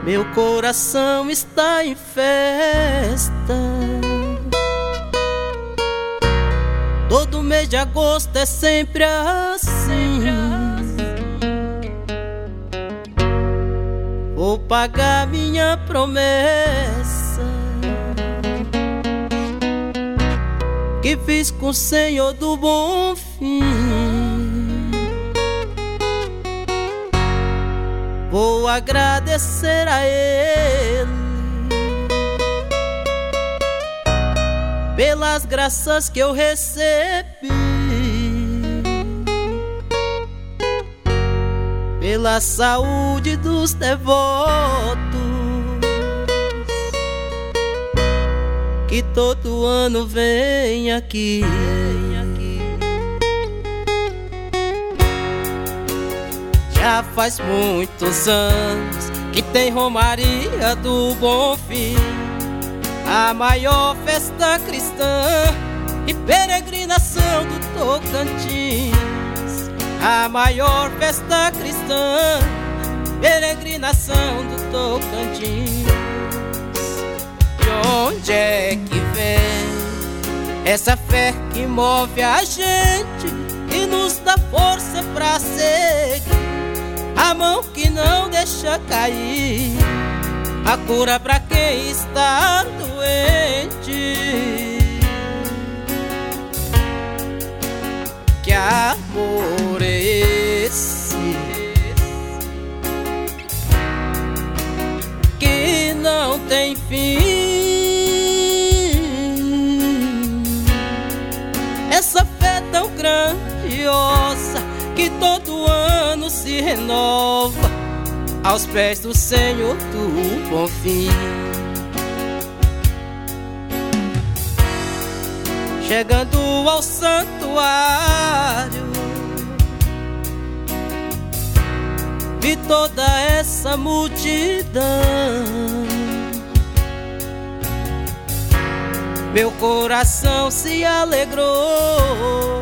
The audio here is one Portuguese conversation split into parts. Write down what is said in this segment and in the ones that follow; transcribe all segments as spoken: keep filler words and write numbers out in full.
Meu coração está em festa. Todo mês de agosto é sempre assim. Vou pagar minha promessa que fiz com o Senhor do Bom Fim. Vou agradecer a Ele pelas graças que eu recebi, pela saúde dos devotos que todo ano vem aqui. Já faz muitos anos que tem Romaria do Bom Fim, a maior festa cristã e peregrinação do Tocantins. A maior festa cristã, peregrinação do Tocantins. De onde é que vem essa fé que move a gente e nos dá força pra seguir? A mão que não deixa cair, a cura pra quem está doente. Que amor é esse que não tem fim? Essa fé tão grandiosa que todo ano se renova aos pés do Senhor do Bom Fim. Chegando ao santuário, vi toda essa multidão. Meu coração se alegrou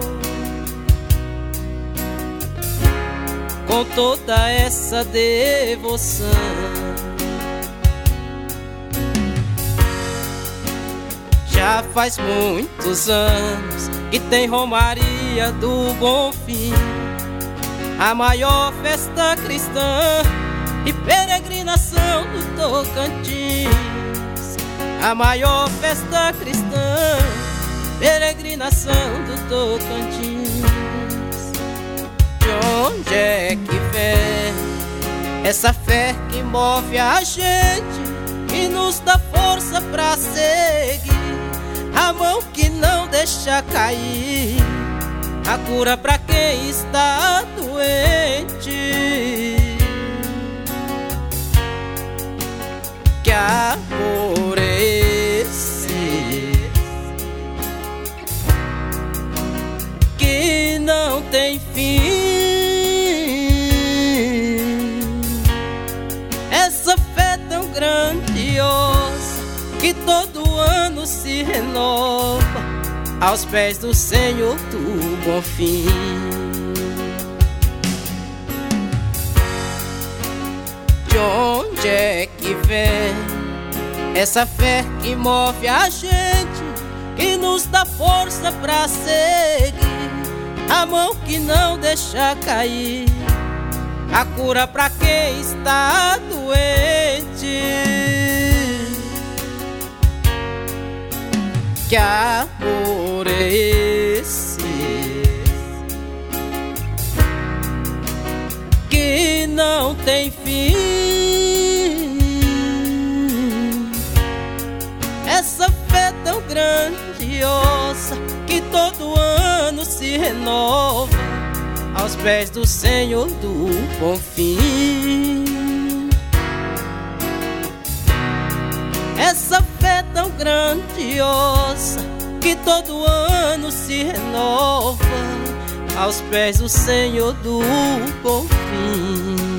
com toda essa devoção. Já faz muitos anos que tem Romaria do Bom Fim, a maior festa cristã e peregrinação do Tocantins. A maior festa cristã, peregrinação do Tocantins. De onde é que vem essa fé que move a gente e nos dá força pra seguir? A mão que não deixa cair, a cura pra quem está doente. Que amor é esse que não tem fim? Essa fé tão grandiosa que todo ano se renova aos pés do Senhor do Bom Fim. De onde é que vem essa fé que move a gente, que nos dá força pra seguir? A mão que não deixa cair, a cura pra quem está doente. Que amor é esse que não tem fim? Essa fé tão grandiosa que todo ano se renova aos pés do Senhor do Bom Fim. Essa fé tão grandiosa que todo ano se renova aos pés do Senhor do Bom Fim.